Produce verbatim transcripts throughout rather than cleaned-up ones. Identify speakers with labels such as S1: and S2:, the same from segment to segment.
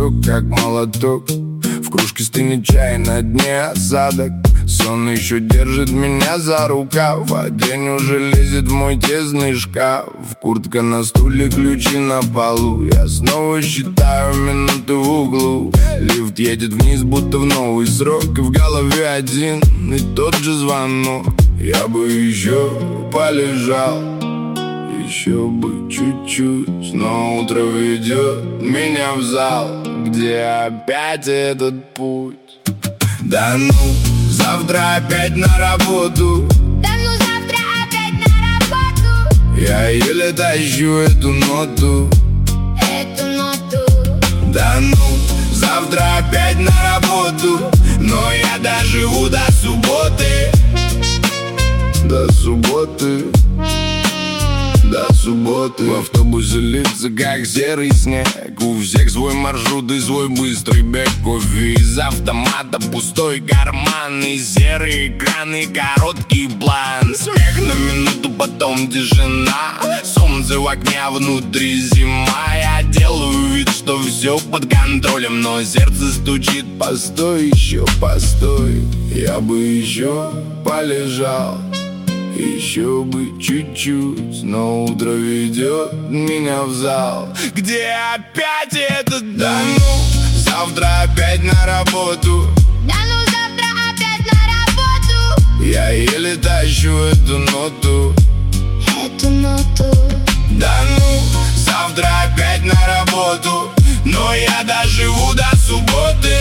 S1: сок, как молоток. В кружке стынет чай, на дне осадок. Сон еще держит меня за рукав, а день уже лезет в мой тесный шкаф. Куртка на стуле, ключи на полу. Я снова считаю минуты в углу. Лифт едет вниз, будто в новый срок. И в голове один и тот же звонок. Я бы еще полежал, еще бы чуть-чуть, но утро ведет меня в зал, где опять этот путь. Да ну, завтра опять на работу.
S2: Да ну завтра опять на работу.
S1: Я еле тащу эту ноту.
S2: Эту ноту.
S1: Да ну, завтра опять на работу. Но я доживу до субботы. До субботы. До субботы. В автобусе лица, как серый снег. У всех свой маршрут и свой быстрый бег. Кофе из автомата, пустой карман и серый экран, и короткий план. Смех на минуту, потом тишина. Солнце в окне, а внутри зима. Я делаю вид, что все под контролем, но сердце стучит: постой, еще постой. Я бы еще полежал, еще бы чуть-чуть, но утро ведет меня в зал, где опять этот да ну, завтра опять на работу.
S2: Да ну завтра опять на работу.
S1: Я еле тащу эту ноту.
S2: Эту ноту.
S1: Да ну, завтра опять на работу. Но я доживу до субботы.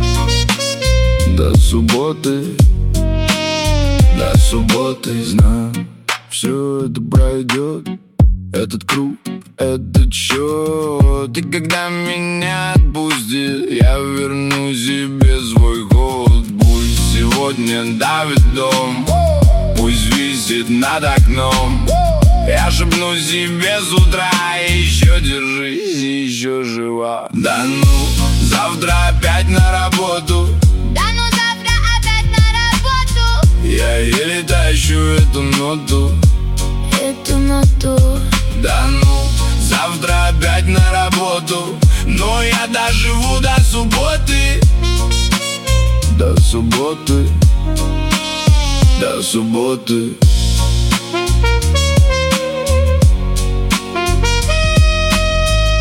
S1: До субботы. До субботы. Знаю, все это пройдет. Этот круг, этот счет. И когда меня отпустит, я верну себе свой ход. Пусть сегодня давит дом, пусть висит над окном. Я шепну себе с утра: еще держись, еще жива. Да ну, завтра опять на работу.
S2: Да ну завтра опять на работу.
S1: Я еле тащу эту ноту.
S2: Эту ноту.
S1: Да ну, завтра опять на работу. Но я доживу до субботы. До субботы. До субботы.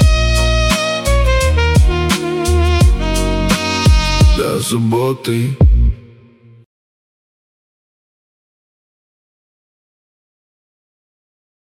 S1: До субботы.